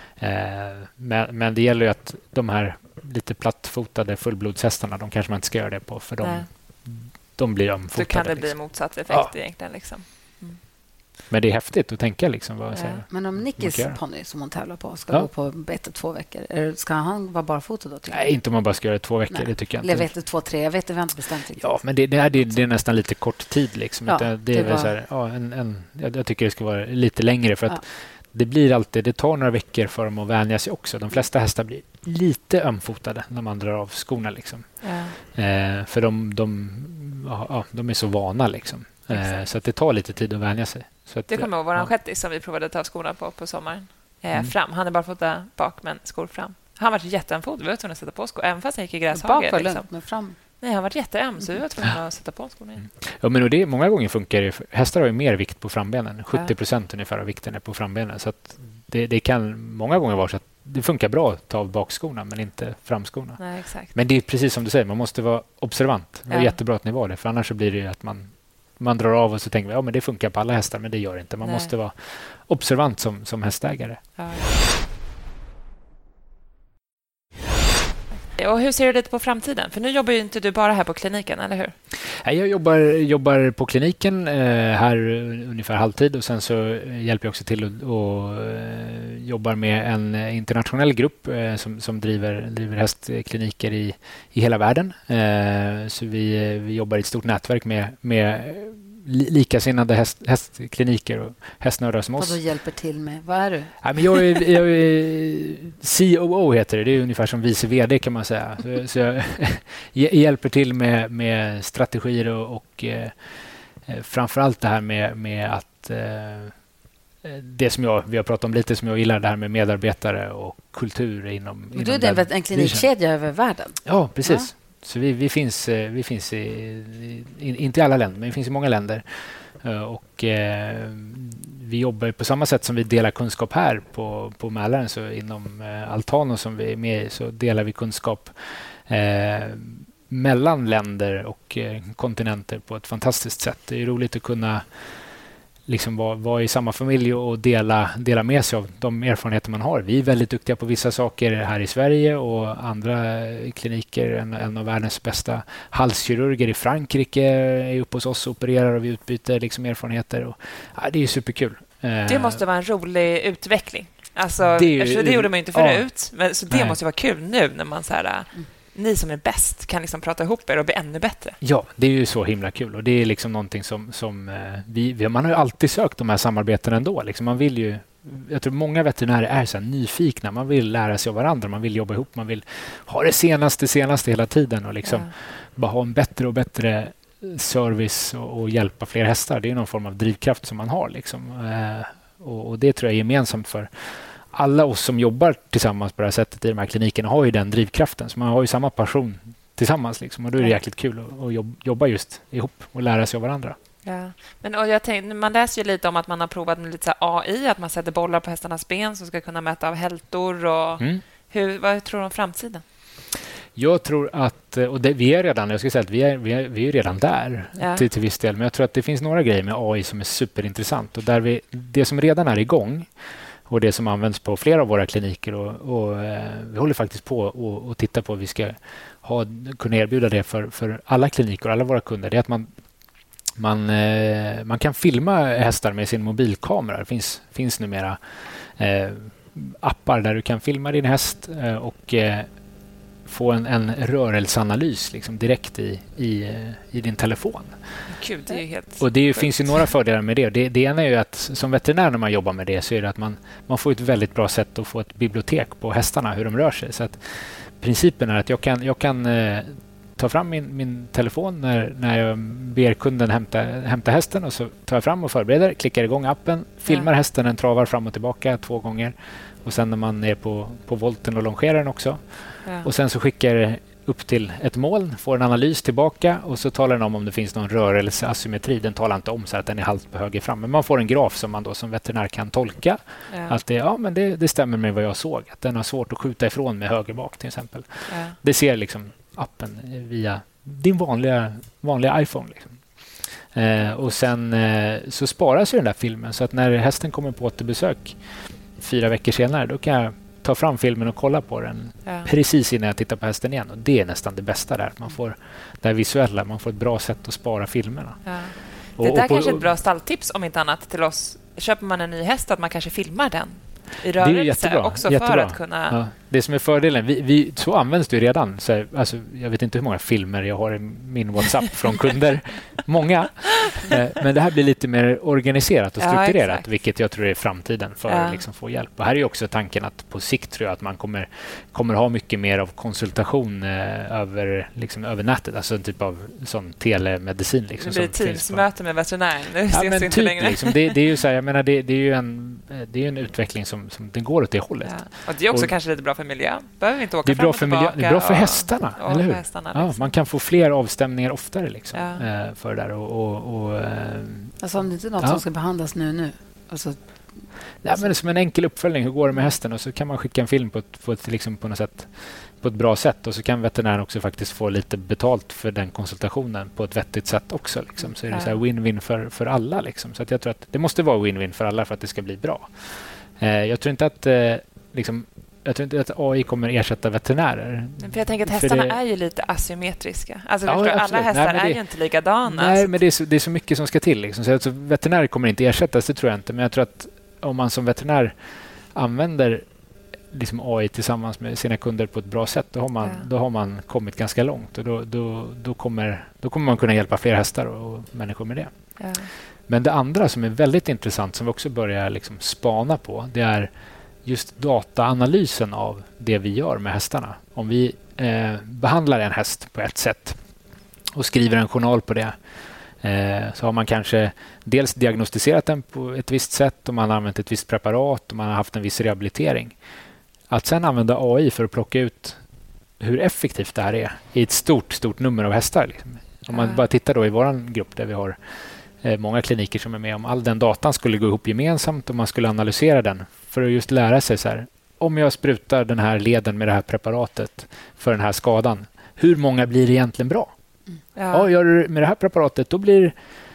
Men det gäller ju att de här lite plattfotade fullblodshästarna, de kanske man inte ska göra det på, för de blir ömfotade. Då kan det bli motsatt effekt egentligen. Liksom. Men det är häftigt att tänka. Liksom, men om Nickis ponny som hon tävlar på ska gå på bete 2 veckor, ska han vara barfota då? Nej, inte om man bara ska göra det 2 veckor. Nej. Det tycker jag inte. Eller bete 2-3, jag vet, vi har inte bestämt riktigt. Ja, men det är nästan lite kort tid. Liksom. Det är så här, jag tycker det ska vara lite längre, för att det blir alltid, det tar några veckor för dem att vänja sig också. De flesta hästar blir lite ömfotade när man drar av skorna. Liksom. För de är så vana. Liksom. Så att det tar lite tid att vänja sig. Så att, det kommer ihåg våran shettis som vi provade att ta skorna på sommaren. Fram. Han är bara fota bak, men skor fram. Han var jätteömfotad. Vi var tvungna att sätta på skor. Även fast han gick i gräshage. Liksom. Men fram. Nej, han var jätteöm, så vi var tvungna att sätta på skorna igen. Ja, men det, många gånger funkar det. Hästar har ju mer vikt på frambenen. 70% ungefär av vikten är på frambenen. Så att det kan många gånger vara så att det funkar bra att ta av bakskorna, men inte framskorna. Nej, exakt. Men det är precis som du säger, man måste vara observant. Det är jättebra att ni var det, för annars så blir det ju att man drar av och så tänker vi, men det funkar på alla hästar, men det gör det inte. Man måste vara observant som hästägare. Ja. Och hur ser du lite på framtiden? För nu jobbar ju inte du bara här på kliniken, eller hur? Jag jobbar på kliniken här ungefär halvtid, och sen så hjälper jag också till och jobbar med en internationell grupp som driver hästkliniker i hela världen. Så vi jobbar i ett stort nätverk med likasinnade hästkliniker och hästnördar som oss. Vad då hjälper till med? Vad är du? Ja, men jag är COO heter det. Det är ungefär som vice vd, kan man säga. Så jag hjälper till med strategier och framförallt det här med att det som vi har pratat om lite, som jag gillar, det här med medarbetare och kultur inom du är en klinikkedja över världen? Ja, precis. Ja. Så vi finns inte i alla länder, men vi finns i många länder. Och vi jobbar på samma sätt som vi delar kunskap här på Mälaren. Så inom Altano som vi är med i, så delar vi kunskap mellan länder och kontinenter på ett fantastiskt sätt. Det är roligt att kunna liksom vara i samma familj och dela med sig av de erfarenheter man har. Vi är väldigt duktiga på vissa saker här i Sverige och andra kliniker, en av världens bästa halskirurger i Frankrike är uppe hos oss och opererar och vi utbyter liksom erfarenheter. Och, det är superkul. Det måste vara en rolig utveckling. Alltså, det gjorde man ju inte förut. Men, så det måste vara kul nu när man så här... Ni som är bäst kan liksom prata ihop er och bli ännu bättre. Ja, det är ju så himla kul. Och det är liksom någonting som man har ju alltid sökt de här samarbetena ändå. Liksom man vill ju, jag tror många veterinärer är så här nyfikna. Man vill lära sig av varandra. Man vill jobba ihop. Man vill ha det senaste hela tiden och liksom bara ha en bättre och bättre service och hjälpa fler hästar. Det är någon form av drivkraft som man har. Liksom. Och det tror jag är gemensamt för alla oss som jobbar tillsammans på det här sättet i de här klinikerna har ju den drivkraften. Så man har ju samma passion tillsammans. Liksom, och då är det jäkligt kul att jobba just ihop och lära sig av varandra. Ja. Och jag tänkte, man läser ju lite om att man har provat med lite så här AI, att man sätter bollar på hästarnas ben som ska kunna mäta av hältor. Och vad tror du om framtiden? Jag tror att, och vi är redan, jag skulle säga att vi är redan där till viss del. Men jag tror att det finns några grejer med AI som är superintressant. Och det som redan är igång och det som används på flera av våra kliniker och vi håller faktiskt på och titta på att vi ska kunna erbjuda det för alla kliniker och alla våra kunder. Det är att man kan filma hästar med sin mobilkamera. Det finns numera appar där du kan filma din häst och få en rörelseanalys liksom direkt i din telefon. Gud, det är helt och det finns ju några fördelar med det. Det ena är ju att som veterinär när man jobbar med det så är det att man får ett väldigt bra sätt att få ett bibliotek på hästarna, hur de rör sig. Så att principen är att jag kan ta fram min telefon när jag ber kunden hämta hästen och så tar jag fram och förbereder, klickar igång appen, filmar hästen, den travar fram och tillbaka 2 gånger och sen när man är på volten och longerar den också. Och sen så skickar jag upp till ett moln, får en analys tillbaka och så talar den om det finns någon rörelseasymmetri. Den talar inte om så att den är halvt på höger fram. Men man får en graf som man då som veterinär kan tolka. Att det stämmer med vad jag såg. Att den har svårt att skjuta ifrån med höger bak till exempel. Det ser liksom appen via din vanliga iPhone. Liksom. Och sen så sparas ju den där filmen. Så att när hästen kommer på återbesök 4 veckor senare, då kan jag ta fram filmen och kolla på den precis innan jag tittar på hästen igen. Och det är nästan det bästa där. Man får det visuella, man får ett bra sätt att spara filmerna. Det där kanske är ett bra stalltips om inte annat till oss. Köper man en ny häst att man kanske filmar den i rörelse. Det är jättebra. Också jättebra. För att kunna... Ja, det som är fördelen, så används det ju redan. Så, alltså, jag vet inte hur många filmer jag har i min WhatsApp från kunder. Många. Men det här blir lite mer organiserat och strukturerat, vilket jag tror är framtiden för att liksom få hjälp. Och här är också tanken att på sikt tror jag att man kommer ha mycket mer av konsultation över nätet. Alltså en typ av sån telemedicin. Liksom, det blir Teams-möte med veterinären. Men inte längre. Liksom, det är ju så här, jag menar, det är ju en utveckling som den går åt det hållet. Och det är också kanske lite bra för miljön. Behöver vi inte åka det är fram bra och för tillbaka. Det är bra för hästarna, eller hur? Hästarna, liksom. Man kan få fler avstämningar oftare liksom, för det där. Alltså om det inte är något som ska behandlas nu. Alltså, men som en enkel uppföljning, hur går det med hästen? Och så kan man skicka en film på något sätt, på ett bra sätt. Och så kan veterinären också faktiskt få lite betalt för den konsultationen på ett vettigt sätt också. Liksom. Så är det så här win-win för alla. Liksom. Så att jag tror att det måste vara win-win för alla för att det ska bli bra. Jag tror inte att AI kommer ersätta veterinärer. För jag tänker att hästarna är ju lite asymmetriska. Alltså, alla hästar är ju inte likadana. Nej, men det är så mycket som ska till. Liksom. Så alltså, veterinärer kommer inte ersättas, det tror jag inte. Men jag tror att om man som veterinär använder liksom AI tillsammans med sina kunder på ett bra sätt, då har man kommit ganska långt. Och då kommer man kunna hjälpa fler hästar och människor med det. Ja. Men det andra som är väldigt intressant, som vi också börjar liksom spana på, det är just dataanalysen av det vi gör med hästarna. Om vi behandlar en häst på ett sätt och skriver en journal på det, så har man kanske dels diagnostiserat den på ett visst sätt och man har använt ett visst preparat och man har haft en viss rehabilitering. Att sen använda AI för att plocka ut hur effektivt det här är i ett stort nummer av hästar. Liksom. Om man bara tittar då i vår grupp där vi har många kliniker som är med, om all den datan skulle gå ihop gemensamt och man skulle analysera den för att just lära sig så här, om jag sprutar den här leden med det här preparatet för den här skadan, hur många blir egentligen bra? Ja, gör du med det här preparatet, då blir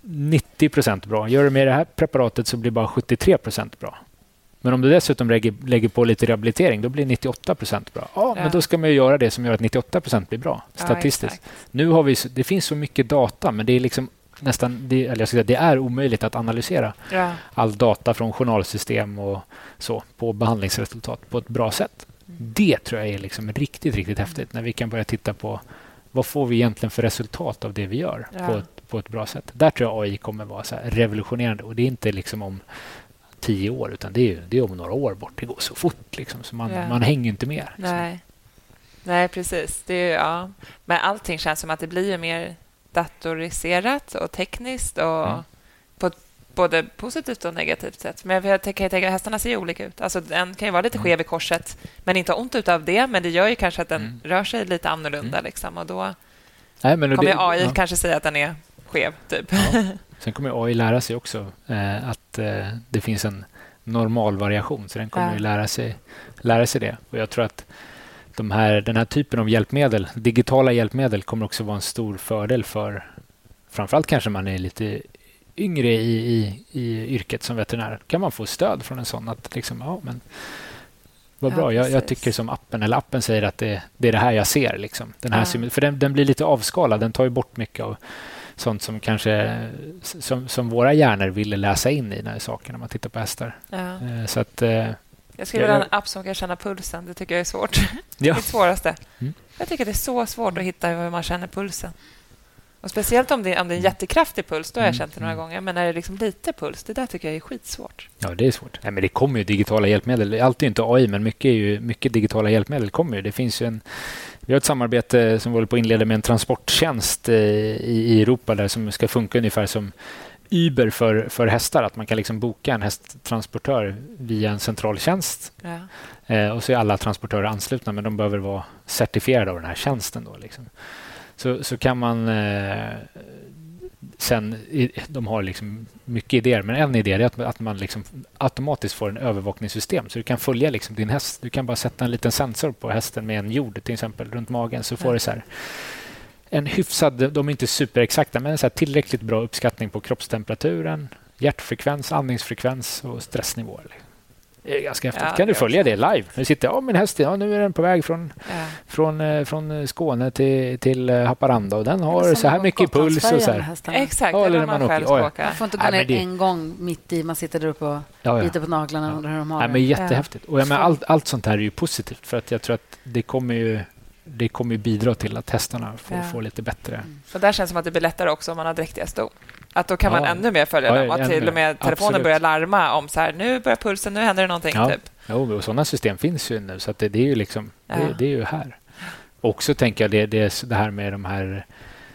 90% bra. Gör du med det här preparatet så blir bara 73% bra. Men om du dessutom lägger på lite rehabilitering, då blir 98% bra. Ja, men då ska man ju göra det som gör att 98% blir bra statistiskt. Nu har vi, det finns så mycket data, men det är liksom nästan, det är omöjligt att analysera all data från journalsystem och så på behandlingsresultat på ett bra sätt. Det tror jag är liksom riktigt, riktigt häftigt när vi kan börja titta på vad får vi egentligen för resultat av det vi gör på ett bra sätt. Där tror jag AI kommer vara så här revolutionerande, och det är inte liksom om 10 år, utan det är om några år bort. Det går så fort liksom, så man hänger inte med. Liksom. Nej, precis. Det är, men allting känns som att det blir mer datoriserat och tekniskt och på ett både positivt och negativt sätt. Men jag kan tänka att hästarna ser olika ut. Alltså, den kan ju vara lite skev i korset, men inte ont utav det, men det gör ju kanske att den rör sig lite annorlunda. Liksom, och då kommer AI kanske säga att den är skev. Typ. Ja. Sen kommer AI lära sig också att det finns en normal variation, så den kommer ju lära sig det. Och jag tror att den här typen av hjälpmedel, digitala hjälpmedel, kommer också vara en stor fördel för framförallt kanske man är lite yngre i yrket som veterinär. Kan man få stöd från en sån att liksom, men vad bra, jag tycker som appen säger att det är det här jag ser. Liksom. Den här för den blir lite avskalad, den tar ju bort mycket av sånt som kanske som våra hjärnor ville läsa in i den här saken när man tittar på hästar. Så att jag skulle vilja ha en app som kan känna pulsen. Det tycker jag är svårt. Det är det svåraste. Jag tycker det är så svårt att hitta hur man känner pulsen. Och speciellt om det är en jättekraftig puls, då har jag känt det några gånger. Men när det är liksom lite puls, det där tycker jag är skitsvårt. Ja, det är svårt. Nej, men det kommer ju digitala hjälpmedel. Allt är inte AI, men mycket digitala hjälpmedel kommer ju. Det finns ju vi har ett samarbete som vi håller på att inleda med en transporttjänst i Europa där som ska funka ungefär som Uber för hästar. Att man kan liksom boka en hästtransportör via en central tjänst. Och så är alla transportörer anslutna, men de behöver vara certifierade av den här tjänsten. Då, liksom. Så kan man sen, de har liksom mycket idéer, men en idé är att man liksom automatiskt får en övervakningssystem, så du kan följa liksom din häst. Du kan bara sätta en liten sensor på hästen med en jord till exempel runt magen, så får du så här en hyfsad, de är inte superexakta, men så här tillräckligt bra uppskattning på kroppstemperaturen, hjärtfrekvens, andningsfrekvens och stressnivåer. Det är ganska häftigt. Kan du följa det live? Nu sitter min häst, nu är den på väg från Skåne till Haparanda, och den har så här mycket puls och så här. Exakt, eller man själv ska åka. Man får inte gå ner en gång mitt i, man sitter där uppe och biter på naglarna under hur de har det. Men jättehäftigt. Och allt sånt här är ju positivt, för att jag tror att det kommer ju bidra till att hästarna får lite bättre. Så där känns det som att det blir lättare också om man har dräktiga sto. Att då kan man ännu mer följa dem. Att till och med telefonen börjar larma om så här, nu börjar pulsen, nu händer det någonting. Typ. Jo, och sådana system finns ju nu, så att det är ju liksom det är ju här. Också tänker jag det här med de här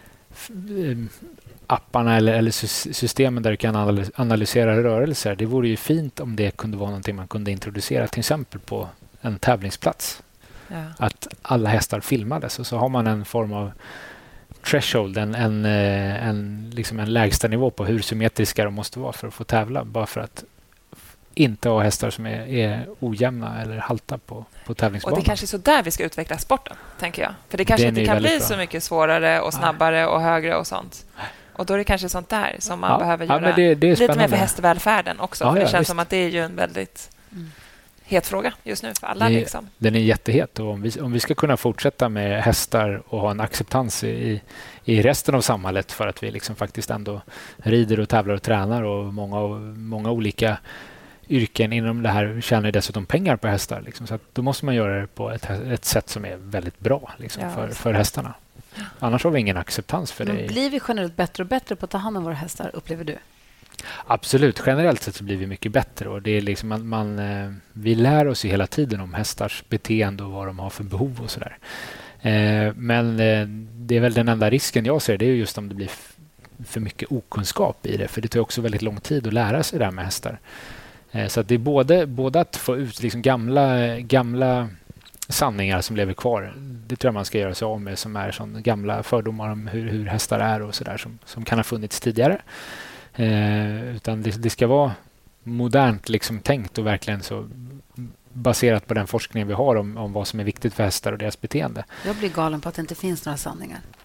apparna eller systemen där du kan analysera rörelser. Det vore ju fint om det kunde vara någonting man kunde introducera till exempel på en tävlingsplats. Att alla hästar filmades, och så har man en form av threshold, liksom en lägsta nivå på hur symmetriska de måste vara för att få tävla, bara för att inte ha hästar som är ojämna eller halta på tävlingsbanan. Och det kanske är så där vi ska utveckla sporten, tänker jag. För det kanske inte kan bli så mycket svårare och snabbare och högre och sånt. Och då är det kanske sånt där som man behöver göra det är lite mer för hästvälfärden också. För det känns som att det är ju en väldigt het fråga just nu för alla. Liksom. Den är jättehet, och om vi ska kunna fortsätta med hästar och ha en acceptans i resten av samhället, för att vi liksom faktiskt ändå rider och tävlar och tränar, och många olika yrken inom det här tjänar dessutom pengar på hästar. Liksom. Så att då måste man göra det på ett sätt som är väldigt bra liksom, för hästarna. Annars har vi ingen acceptans för det. Men blir vi generellt bättre och bättre på att ta hand om våra hästar, upplever du? Absolut, generellt sett så blir vi mycket bättre, och det är liksom vi lär oss ju hela tiden om hästars beteende och vad de har för behov och sådär. Men det är väl den enda risken jag ser, det är just om det blir för mycket okunskap i det, för det tar också väldigt lång tid att lära sig det där med hästar. Så att det är både att få ut liksom gamla sanningar som lever kvar. Det tror jag man ska göra sig av med, som är sån gamla fördomar om hur hästar är och sådär, som kan ha funnits tidigare. Utan det ska vara modernt liksom tänkt, och verkligen så baserat på den forskning vi har om vad som är viktigt för hästar och deras beteende. Jag blir galen på att det inte finns några sanningar.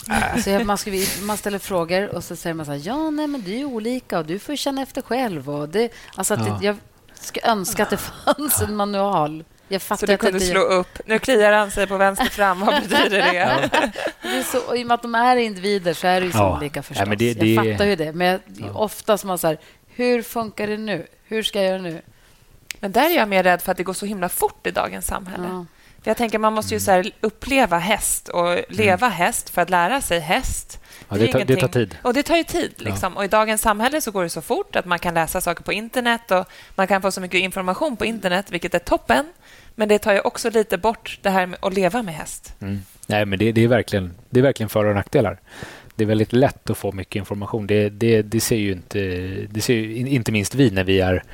Alltså man ställer frågor och så säger man så här, ja, nej, men det är ju olika och du får känna efter själv. Och det, alltså att jag ska önska att det fanns en manual. Jag fattar så du kunde slå upp. Nu kliar han sig på vänster fram. Vad betyder det? Det är så, i och med att de är individer så är det ju så olika förstås. Men jag fattar ju det. Men ofta som man så här, hur funkar det nu? Hur ska jag göra nu? Men där är jag mer rädd för att det går så himla fort i dagens samhälle. För jag tänker man måste ju så här uppleva häst och leva häst för att lära sig häst. Ja, det tar tid. Och det tar ju tid. Liksom. Och i dagens samhälle så går det så fort att man kan läsa saker på internet och man kan få så mycket information på internet, vilket är toppen. Men det tar ju också lite bort det här med att leva med häst. Nej, men det är verkligen för- och nackdelar. Det är väldigt lätt att få mycket information. Det ser ju inte minst vi när vi är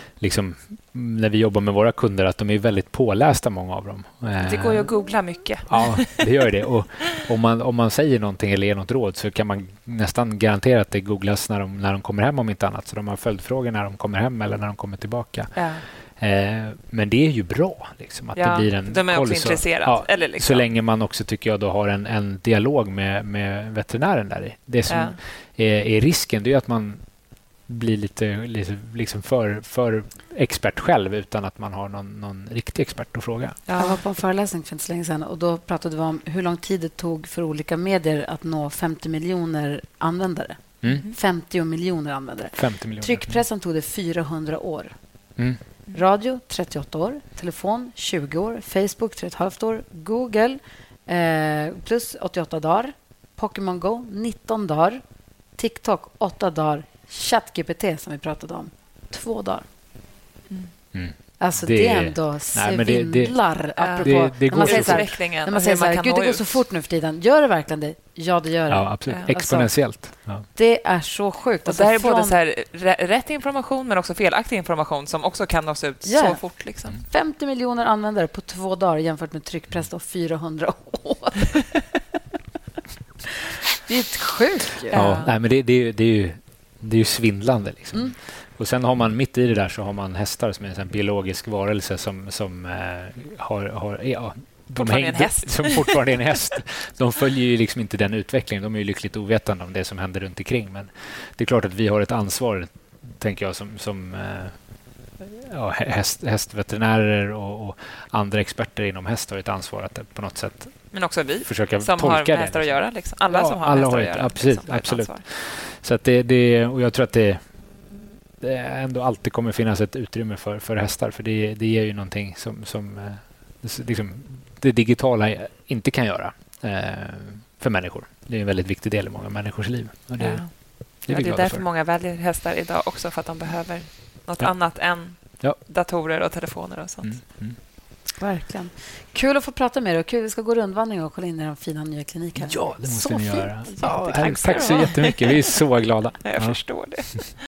när vi jobbar med våra kunder, att de är väldigt pålästa, många av dem. Det går ju att googla mycket. Ja, det gör det. Och om man säger någonting eller ger något råd så kan man nästan garantera att det googlas när de kommer hem, om inte annat. Så de har följdfrågor när de kommer hem eller när de kommer tillbaka. Ja. Men det är ju bra att det blir en de är också intresserade. Eller så länge man också, tycker jag, då har en dialog med veterinären där i. Det som är risken, det är att man blir lite för expert själv utan att man har någon riktig expert att fråga. Jag var på en föreläsning för inte så länge sedan och då pratade vi om hur lång tid det tog för olika medier att nå 50 miljoner användare. 50 miljoner användare. 50 miljoner. Tryckpressen tog det 400 år. Radio 38 år, telefon 20 år, Facebook 3,5 år, Google plus 88 dagar, Pokémon Go 19 dagar, TikTok 8 dagar, ChatGPT som vi pratade om 2 dagar. Alltså det är ändå svindlar. Apropå det när man säger så här, gud, det går så ut. Fort nu för tiden. Gör det verkligen det? Ja, det gör det. Ja, absolut. Exponentiellt. Det är så sjukt. Och det är både så här, rätt information men också felaktig information som också kan nås ut så fort. 50 miljoner användare på 2 dagar jämfört med tryckpress och 400 år. Det är ett sjukt. Nej, men det är ju svindlande. Och sen har man mitt i det där så har man hästar som är en biologisk varelse som fortfarande är en häst. De följer ju inte den utvecklingen. De är ju lyckligt ovetande om det som händer runt omkring. Men det är klart att vi har ett ansvar, tänker jag, som hästveterinärer och andra experter inom häst har ett ansvar att på något sätt. Men också vi försöka som tolka har hästar att göra. Alla som har hästar att göra. Absolut. Så att och jag tror att det ändå alltid kommer finnas ett utrymme för hästar, för det ger ju någonting som det digitala inte kan göra för människor. Det är en väldigt viktig del i många människors liv. Och det är därför många väljer hästar idag också, för att de behöver något annat än datorer och telefoner och sånt. Verkligen. Kul att få prata med dig. Kul, vi ska gå rundvandring och kolla in i den fina nya kliniken. Ja, det måste så ni fint. göra. Tack så jättemycket. Vi är så glada. Jag förstår det.